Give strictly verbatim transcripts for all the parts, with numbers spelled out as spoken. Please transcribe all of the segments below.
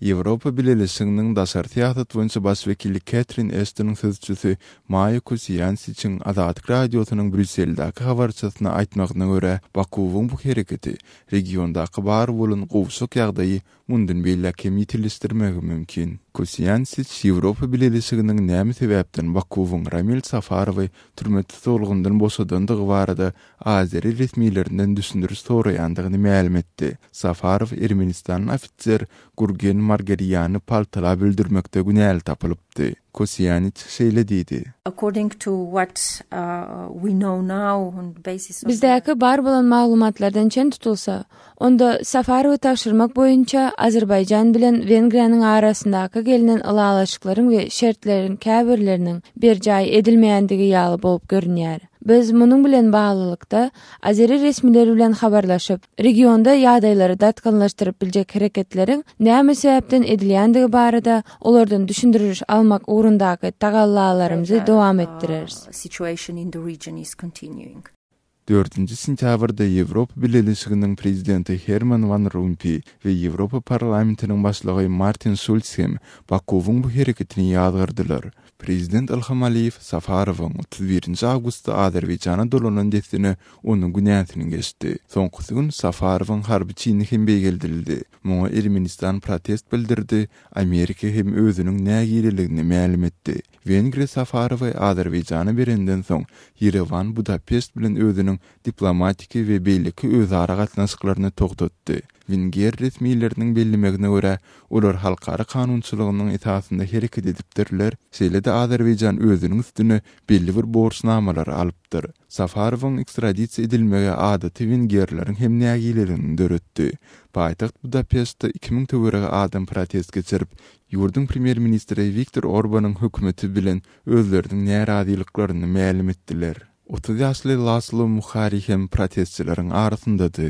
Avrupa Birleşiginiň Daşary teatr boýunça baş wekili Catherine Ashton'yň sözçüsi Maya Kosiyansiň Azatlyk radiosynyň Brüsseldäki habarçysyna aýtmagyna görä, Bakuwyň bu hereketi regiondaky bar bolan gowşuk ýagdaýy mundan beýle kemitilişdirmegi mümkin. Kosiyansiň Avrupa Birleşiginiň näme sebäpden Bakuwyň Ramil Safarowy türmede tutulgundan boşadandygy barada Azeri resmiýetlerinden düşündürüş soraýandygyny ma'lum etdi. Safarow Ermenistanyň ofitser Gurgen Margariýany paltala bildirmekde günäl tapylypdy. Kosiyansiň şeýle diýdi. According to what uh, we know now on the basis of Bizdäki bar bolan maglumatlardan çen tutulsa, onda Safarowy taşyrmak boýunça Azerbaýjan bilen Wengriýanyň arasyndaky gelinen ılalaşyklaryň we şertleriň käbirleriniň bir jaý edilmeýändigi ýaly bolup görünýär. Biz munyň bilen baglykda Azeri resmileri bilen habarlaşyp, regionda ýagdaýlary datkanlaşdyryp biljek hereketleriň näme sebäpden edilýändigi barada olardan düşündürüş almak ugrundaky tagallalarymyzy dowam etdireriz. Situation in the region is continuing. dördünji sentýabrda Ýewropa Birleşiginiň prezidenti Herman Van Rompuy we Ýewropa parlamentiniň başlygy Martin Schulz hem Bakuwyň bu hereketini ýadgyrdylar. Prezident Ilham Aliýew Safarowyň otuz birinji awgustda Azerbaýjana dolanan destini onuň günäsini geçdi. Soňky gün Safarowyň harbiçini hem beýgeldirildi. Muňa Ermenistan protest bildirdi, Amerika hem özüniň nägililigini ma'lum etdi. Wengriýa Safarowy Azerbaýjana berenden soň Yerevan Budapest bilen özüniň diplomatik we beýleki özara gatnaşyklaryny togtatdy. Wengriýa resmiýetleriniň bellemegine görä, olar halkara kanunçylygynyň etaatynda hereket edipdirler. Şeýle-de Azerbaýjan özüniň üstüne belli bir borçnamalar alypdyr. Safarowyň ekstradisiýa edilmegi adaty Wengriýaleriň hem nägililigini döretdi. Paýtaxt Budapestde iki ming töwerege adam protest geçirip, ýurdun premier ministri Viktor Orbanyň hökümeti bilen özleriniň närazilyklaryny ma'lum etdiler. otuz ýaşly Laszlo Muhari hem protestçilerin arasyndadyr.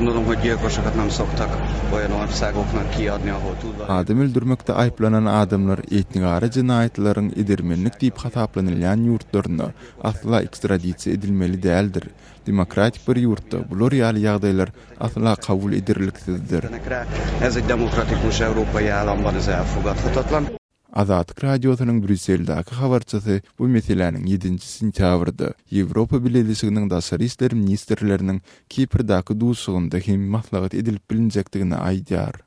Adam öldürmekde aýplanan adamlar etnigara jinaýatlaryň edirmenlik diýip hataplanylýan ýurtlaryna asla ekstradisiýa edilmeli däldir. Demokratik bir ýurtda bular ýaly ýagdaýlar asla kabul edilirliksizdir. Ez egy demokratikus európai államban ez elfogadhatatlan. Azatlyk radiosynyň Brüsseldäki habarçysy bu meseleniň ýedinji sentýabrda Ýewropa Birleşiginiň daşary işler ministrleriniň Kiprdaky duşugynda hem maslahat edilip bilinjekdigini aýdýar.